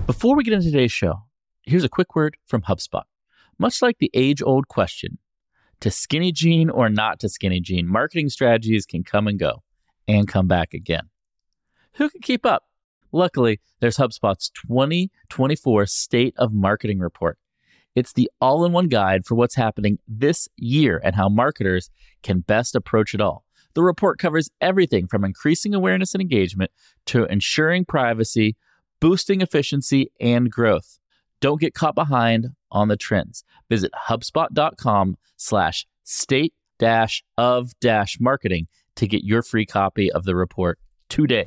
Before we get into today's show, here's a quick word from HubSpot. Much like the age-old question, to skinny jean or not to skinny jean, marketing strategies can come and go and come back again. Who can keep up? Luckily, there's HubSpot's 2024 State of Marketing Report. It's the all-in-one guide for what's happening this year and how marketers can best approach it all. The report covers everything from increasing awareness and engagement to ensuring privacy, boosting efficiency, and growth. Don't get caught behind on the trends. Visit HubSpot.com/state-of-marketing to get your free copy of the report today.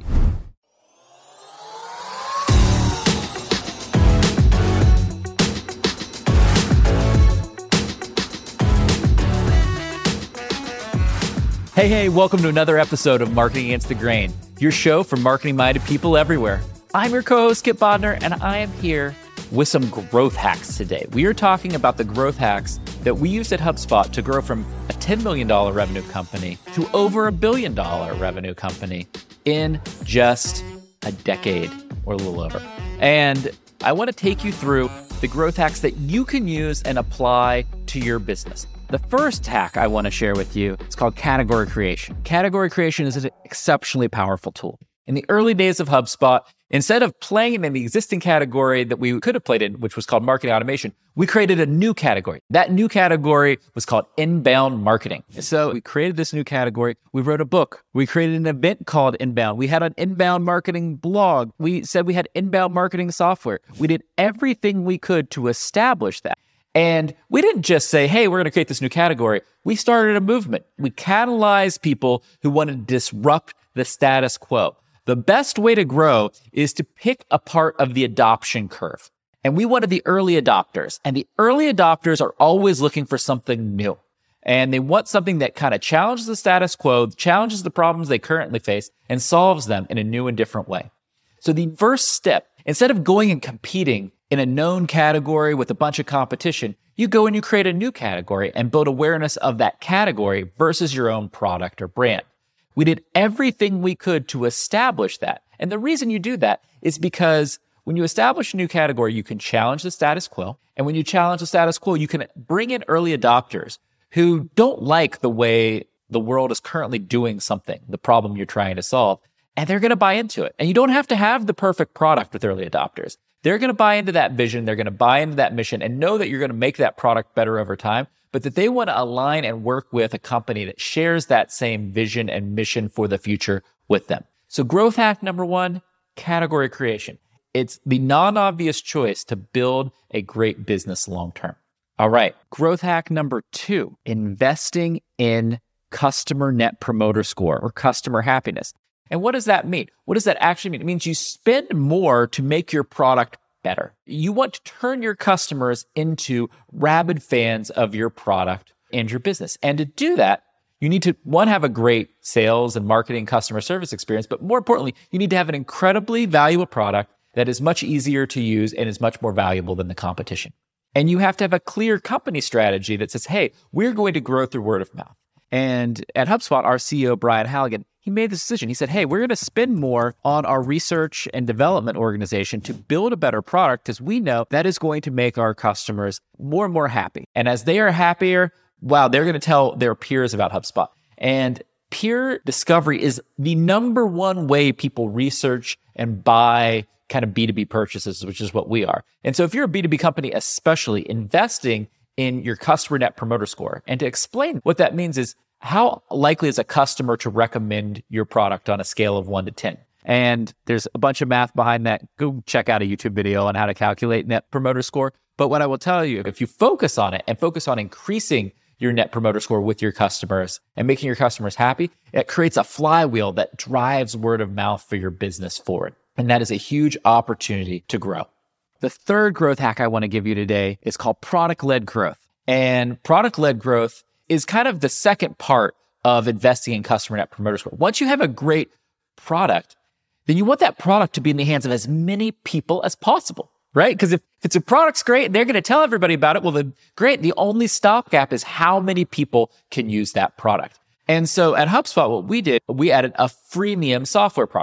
Hey, welcome to another episode of Marketing Against the Grain, your show for marketing-minded people everywhere. I'm your co-host, Kip Bodnar, and I am here with some growth hacks today. We are talking about the growth hacks that we used at HubSpot to grow from a $10 million revenue company to over $1 billion revenue company in just a decade or a little over. And I want to take you through the growth hacks that you can use and apply to your business. The first hack I want to share with you is called category creation. Category creation is an exceptionally powerful tool. In the early days of HubSpot, instead of playing in the existing category that we could have played in, which was called marketing automation, we created a new category. That new category was called inbound marketing. So we created this new category. We wrote a book. We created an event called Inbound. We had an inbound marketing blog. We said we had inbound marketing software. We did everything we could to establish that. And we didn't just say, hey, we're going to create this new category. We started a movement. We catalyzed people who wanted to disrupt the status quo. The best way to grow is to pick a part of the adoption curve. And we wanted the early adopters. And the early adopters are always looking for something new. And they want something that kind of challenges the status quo, challenges the problems they currently face, and solves them in a new and different way. So the first step, instead of going and competing in a known category with a bunch of competition, you go and you create a new category and build awareness of that category versus your own product or brand. We did everything we could to establish that. And the reason you do that is because when you establish a new category, you can challenge the status quo. And when you challenge the status quo, you can bring in early adopters who don't like the way the world is currently doing something, the problem you're trying to solve, and they're going to buy into it. And you don't have to have the perfect product with early adopters. They're going to buy into that vision. They're going to buy into that mission and know that you're going to make that product better over time, but that they want to align and work with a company that shares that same vision and mission for the future with them. So growth hack number one, category creation. It's the non-obvious choice to build a great business long-term. All right. Growth hack number two, investing in customer net promoter score or customer happiness. And what does that mean? What does that actually mean? It means you spend more to make your product better. You want to turn your customers into rabid fans of your product and your business. And to do that, you need to, one, have a great sales and marketing customer service experience, but more importantly, you need to have an incredibly valuable product that is much easier to use and is much more valuable than the competition. And you have to have a clear company strategy that says, hey, we're going to grow through word of mouth. And at HubSpot, our CEO, Brian Halligan, he made this decision. He said, hey, we're going to spend more on our research and development organization to build a better product because we know that is going to make our customers more and more happy. And as they are happier, wow, they're going to tell their peers about HubSpot. And peer discovery is the number one way people research and buy kind of B2B purchases, which is what we are. And so if you're a B2B company, especially investing in your customer net promoter score, and to explain what that means is how likely is a customer to recommend your product on a scale of 1 to 10? And there's a bunch of math behind that. Go check out a YouTube video on how to calculate net promoter score. But what I will tell you, if you focus on it and focus on increasing your net promoter score with your customers and making your customers happy, it creates a flywheel that drives word of mouth for your business forward. And that is a huge opportunity to grow. The third growth hack I want to give you today is called product-led growth. And product-led growth is kind of the second part of investing in customer net promoter score. Once you have a great product, then you want that product to be in the hands of as many people as possible, right? Because if it's a product's great, they're going to tell everybody about it. Well, then great. The only stopgap is how many people can use that product. And so at HubSpot, what we did, we added a freemium software product.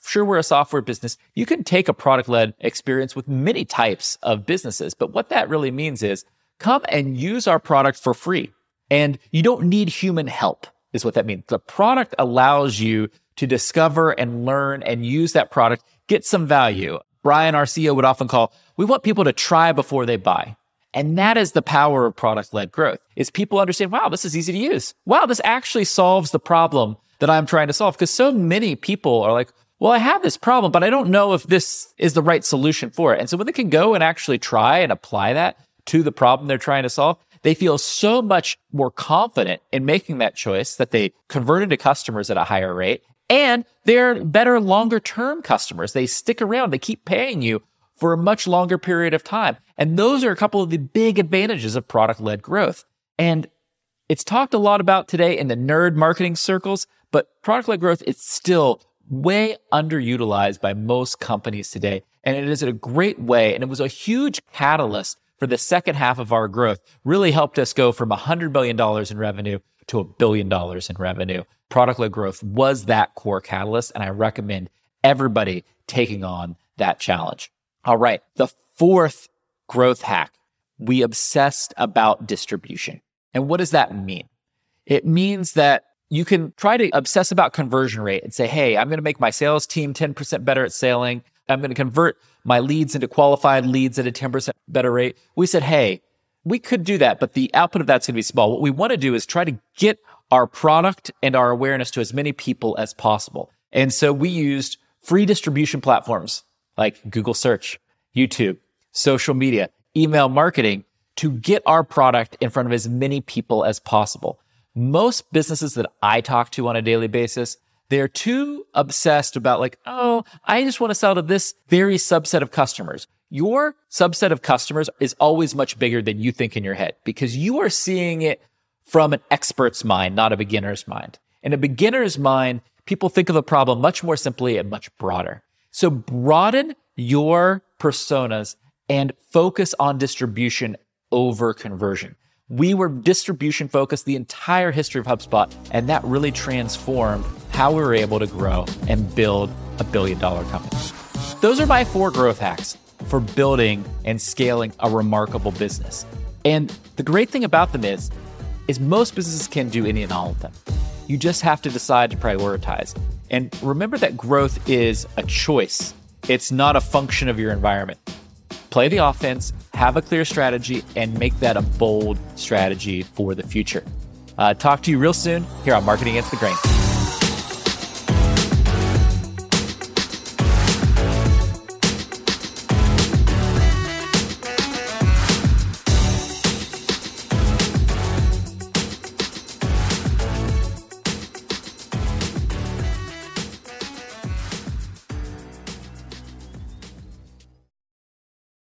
sure, we're a software business. You can take a product-led experience with many types of businesses. But what that really means is come and use our product for free. And you don't need human help, is what that means. The product allows you to discover and learn and use that product, get some value. Brian, our CEO, would often call, we want people to try before they buy. And that is the power of product-led growth, is people understand, wow, this is easy to use. Wow, this actually solves the problem that I'm trying to solve. Because so many people are like, well, I have this problem, but I don't know if this is the right solution for it. And so when they can go and actually try and apply that to the problem they're trying to solve, they feel so much more confident in making that choice that they convert into customers at a higher rate. And they're better longer-term customers. They stick around. They keep paying you for a much longer period of time. And those are a couple of the big advantages of product-led growth. And it's talked a lot about today in the nerd marketing circles, but product-led growth is still way underutilized by most companies today. And it is a great way, and it was a huge catalyst for the second half of our growth, really helped us go from $100 billion in revenue to $1 billion in revenue. Product-led growth was that core catalyst, and I recommend everybody taking on that challenge. All right, the fourth growth hack, we obsessed about distribution. And what does that mean? It means that you can try to obsess about conversion rate and say, hey, I'm going to make my sales team 10% better at selling. I'm going to convert my leads into qualified leads at a 10% better rate. We said, hey, we could do that, but the output of that's going to be small. What we want to do is try to get our product and our awareness to as many people as possible. And so we used free distribution platforms like Google Search, YouTube, social media, email marketing to get our product in front of as many people as possible. Most businesses that I talk to on a daily basis, they're too obsessed about like, oh, I just want to sell to this very subset of customers. Your subset of customers is always much bigger than you think in your head because you are seeing it from an expert's mind, not a beginner's mind. In a beginner's mind, people think of the problem much more simply and much broader. So broaden your personas and focus on distribution over conversion. We were distribution focused the entire history of HubSpot, and that really transformed how we were able to grow and build a billion-dollar company. Those are my 4 growth hacks for building and scaling a remarkable business. And the great thing about them is most businesses can do any and all of them. You just have to decide to prioritize. And remember that growth is a choice. It's not a function of your environment. Play the offense, have a clear strategy, and make that a bold strategy for the future. Talk to you real soon here on Marketing Against the Grain.